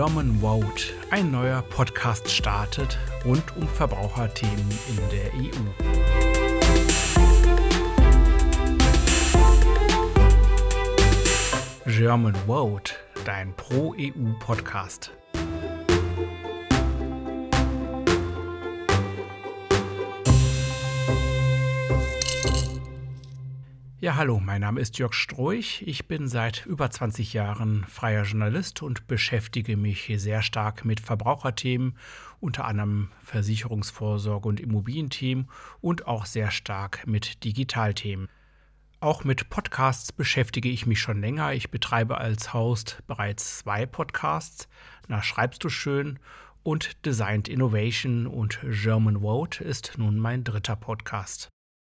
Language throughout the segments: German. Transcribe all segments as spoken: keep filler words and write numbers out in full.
German Vote, ein neuer Podcast startet rund um Verbraucherthemen in der E U. German Vote, dein Pro-E U-Podcast. Ja, hallo, mein Name ist Jörg Stroich. Ich bin seit über zwanzig Jahren freier Journalist und beschäftige mich sehr stark mit Verbraucherthemen, unter anderem Versicherungsvorsorge und Immobilienthemen und auch sehr stark mit Digitalthemen. Auch mit Podcasts beschäftige ich mich schon länger. Ich betreibe als Host bereits zwei Podcasts, Na schreibst du schön und Designed Innovation, und German Vote ist nun mein dritter Podcast.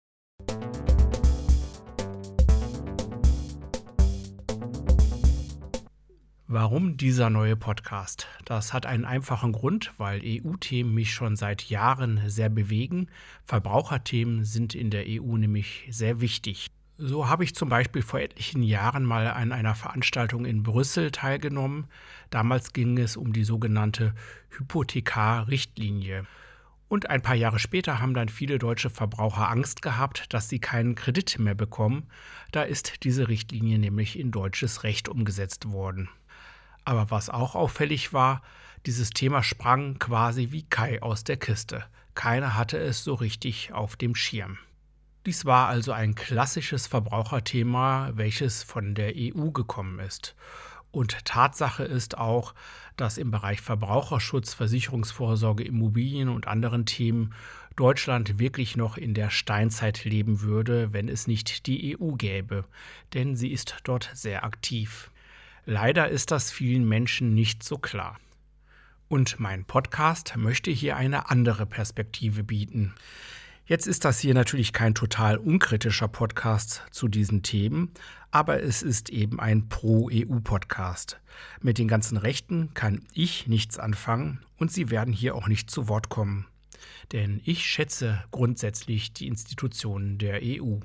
Warum dieser neue Podcast? Das hat einen einfachen Grund, weil E U-Themen mich schon seit Jahren sehr bewegen. Verbraucherthemen sind in der E U nämlich sehr wichtig. So habe ich zum Beispiel vor etlichen Jahren mal an einer Veranstaltung in Brüssel teilgenommen. Damals ging es um die sogenannte Hypothekar-Richtlinie. Und ein paar Jahre später haben dann viele deutsche Verbraucher Angst gehabt, dass sie keinen Kredit mehr bekommen. Da ist diese Richtlinie nämlich in deutsches Recht umgesetzt worden. Aber was auch auffällig war, dieses Thema sprang quasi wie Kai aus der Kiste. Keiner hatte es so richtig auf dem Schirm. Dies war also ein klassisches Verbraucherthema, welches von der E U gekommen ist. Und Tatsache ist auch, dass im Bereich Verbraucherschutz, Versicherungsvorsorge, Immobilien und anderen Themen Deutschland wirklich noch in der Steinzeit leben würde, wenn es nicht die E U gäbe. Denn sie ist dort sehr aktiv. Leider ist das vielen Menschen nicht so klar. Und mein Podcast möchte hier eine andere Perspektive bieten. Jetzt ist das hier natürlich kein total unkritischer Podcast zu diesen Themen, aber es ist eben ein Pro-E U-Podcast. Mit den ganzen Rechten kann ich nichts anfangen und sie werden hier auch nicht zu Wort kommen. Denn ich schätze grundsätzlich die Institutionen der E U.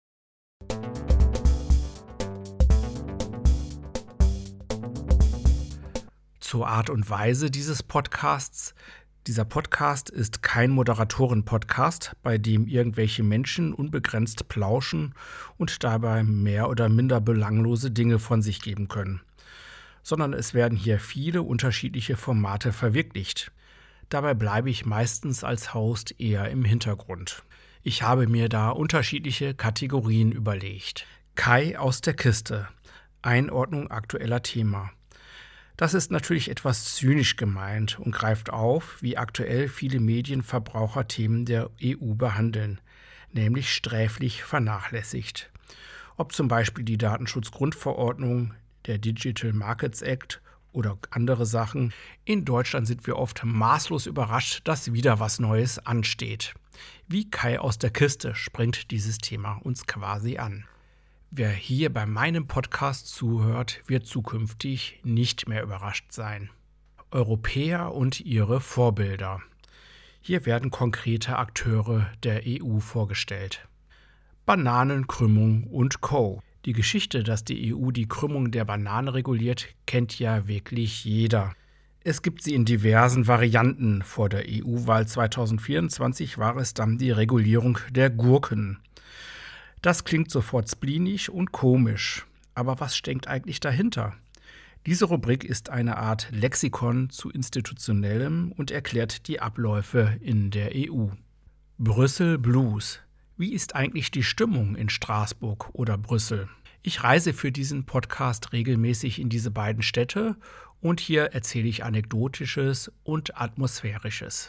Zur Art und Weise dieses Podcasts. Dieser Podcast ist kein Moderatoren-Podcast, bei dem irgendwelche Menschen unbegrenzt plauschen und dabei mehr oder minder belanglose Dinge von sich geben können. Sondern es werden hier viele unterschiedliche Formate verwirklicht. Dabei bleibe ich meistens als Host eher im Hintergrund. Ich habe mir da unterschiedliche Kategorien überlegt. Kai aus der Kiste. Einordnung aktueller Thema. Das ist natürlich etwas zynisch gemeint und greift auf, wie aktuell viele Medien Verbraucherthemen der E U behandeln, nämlich sträflich vernachlässigt. Ob zum Beispiel die Datenschutzgrundverordnung, der Digital Markets Act oder andere Sachen. In Deutschland sind wir oft maßlos überrascht, dass wieder was Neues ansteht. Wie Kai aus der Kiste springt dieses Thema uns quasi an. Wer hier bei meinem Podcast zuhört, wird zukünftig nicht mehr überrascht sein. Europäer und ihre Vorbilder. Hier werden konkrete Akteure der E U vorgestellt. Bananenkrümmung und Co. Die Geschichte, dass die E U die Krümmung der Banane reguliert, kennt ja wirklich jeder. Es gibt sie in diversen Varianten. Vor der E U-Wahl zwanzig vierundzwanzig war es dann die Regulierung der Gurken. Das klingt sofort spleenig und komisch. Aber was steckt eigentlich dahinter? Diese Rubrik ist eine Art Lexikon zu Institutionellem und erklärt die Abläufe in der E U. Brüssel Blues. Wie ist eigentlich die Stimmung in Straßburg oder Brüssel? Ich reise für diesen Podcast regelmäßig in diese beiden Städte und hier erzähle ich Anekdotisches und Atmosphärisches.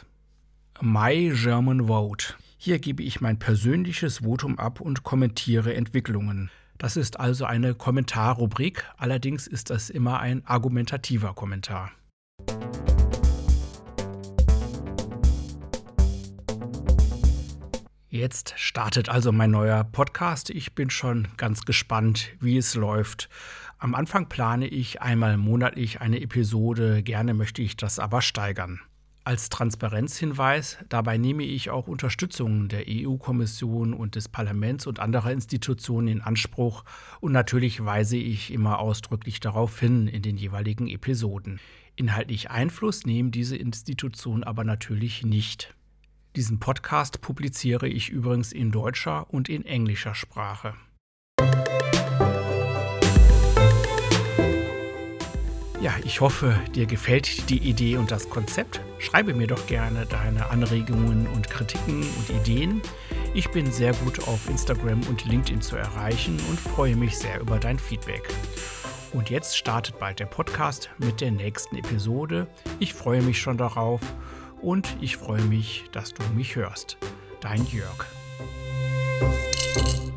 My German Vote. Hier gebe ich mein persönliches Votum ab und kommentiere Entwicklungen. Das ist also eine Kommentarrubrik, allerdings ist das immer ein argumentativer Kommentar. Jetzt startet also mein neuer Podcast. Ich bin schon ganz gespannt, wie es läuft. Am Anfang plane ich einmal monatlich eine Episode, gerne möchte ich das aber steigern. Als Transparenzhinweis, dabei nehme ich auch Unterstützung der E U-Kommission und des Parlaments und anderer Institutionen in Anspruch und natürlich weise ich immer ausdrücklich darauf hin in den jeweiligen Episoden. Inhaltlich Einfluss nehmen diese Institutionen aber natürlich nicht. Diesen Podcast publiziere ich übrigens in deutscher und in englischer Sprache. Ja, ich hoffe, dir gefällt die Idee und das Konzept. Schreibe mir doch gerne deine Anregungen und Kritiken und Ideen. Ich bin sehr gut auf Instagram und LinkedIn zu erreichen und freue mich sehr über dein Feedback. Und jetzt startet bald der Podcast mit der nächsten Episode. Ich freue mich schon darauf und ich freue mich, dass du mich hörst. Dein Jörg.